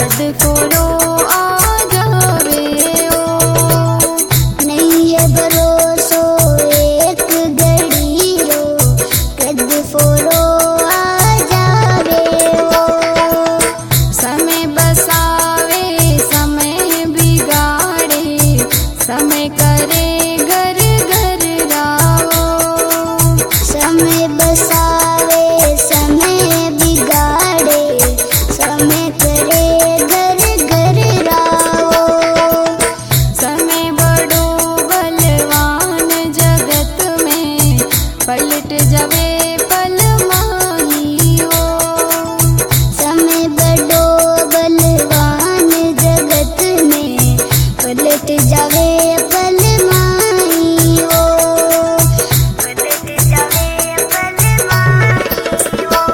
सदपुरो आ जावे ओ। नहीं है भरोसो एक घड़ी रो, सदपुरो आ जावे ओ। समय बसावे समय बिगाड़े, समय करे घर घर रावो। समय बसावे समय बिगाड़े, समय करे घर घर रावो। समय बड़ो बलवान जगत में, पलट जावे पल माही ओ। समय बड़ो बलवान जगत में, पलट जावे पल माही ओ। पलट जावे पल माही ओ।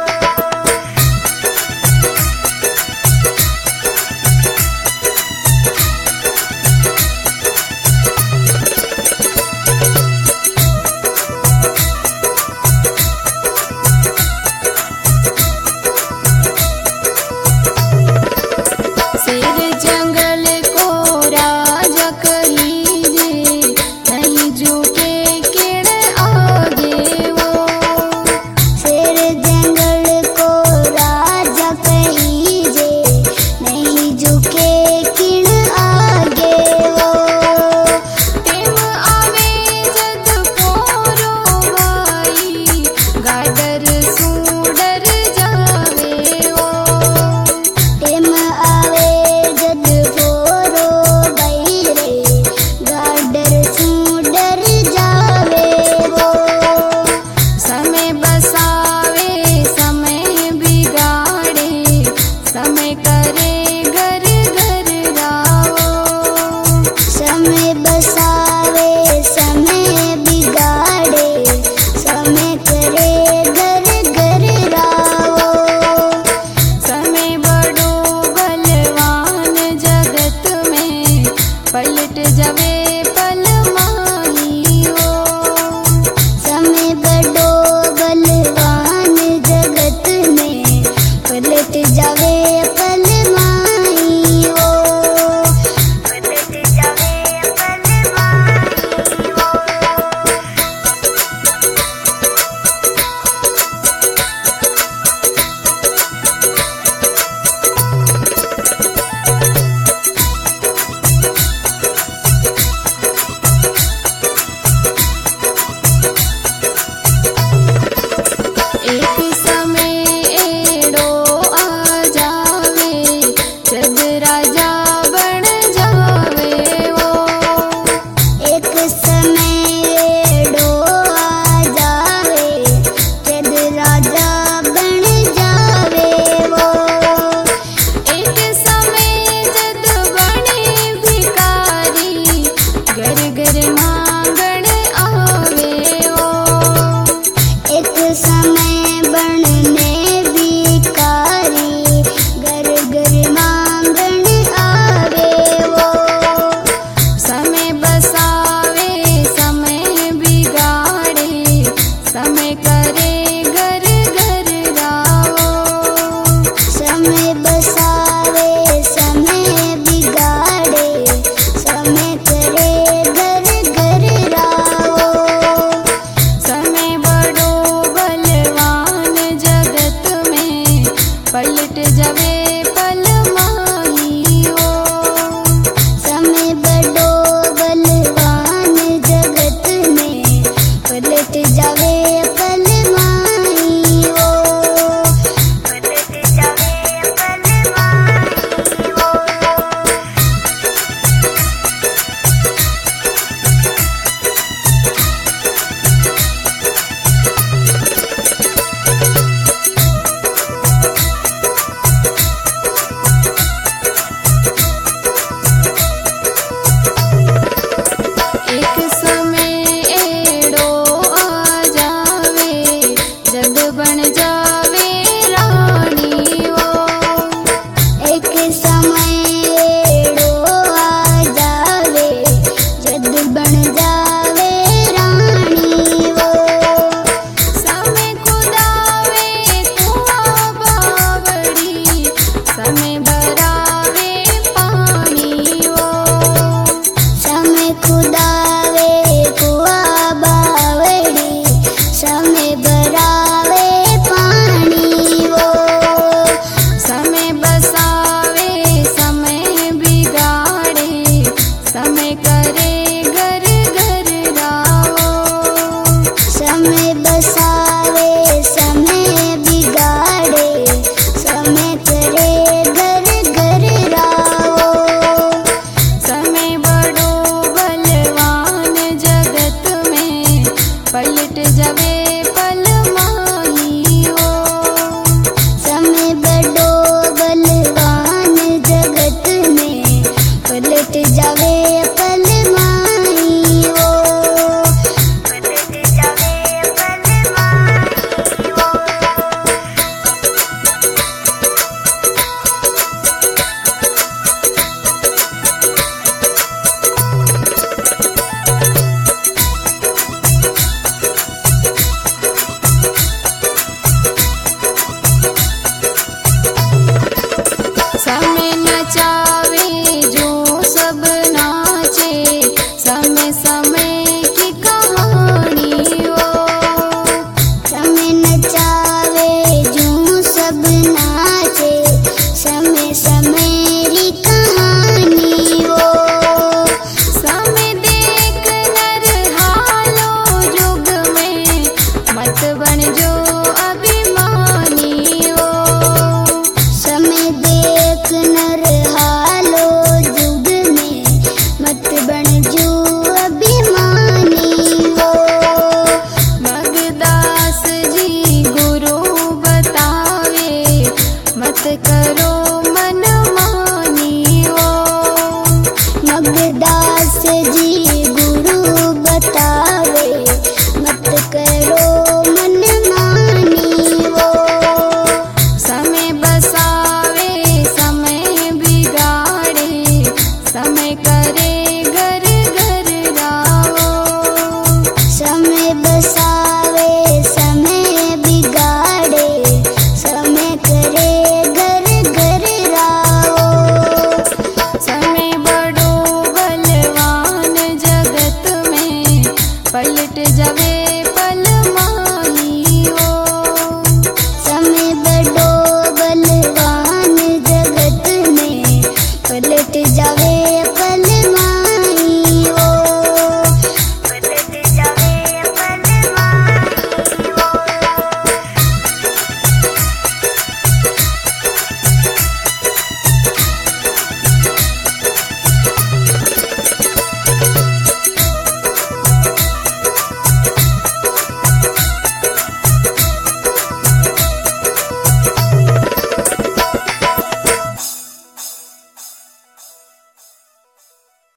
शेर जंगल को राजा कहीजे, नहीं झुके किण आगे वो। शेर जंगल को राजा कहीजे, नहीं झुके किण आगे वो। टेम आवे जद पोरो भाई, गाडर सूडर जावे ओ। टेम आवे जद फोरो बैरे, गाडर सूडर जावे वो। समय बसावे समय बिगाड़े, समय करे घर घर रावो। समय बसावे समय बिगाड़े, समय करे घर घर रावो। समय बड़ो बलवान जगत में, पलट जावे पल माही ओ। समय बड़ो बलवान जगत में, पलट जावे पल माही ओ। पलट जावे पल माही ओ। एक समय एड़ो आ जावे, रे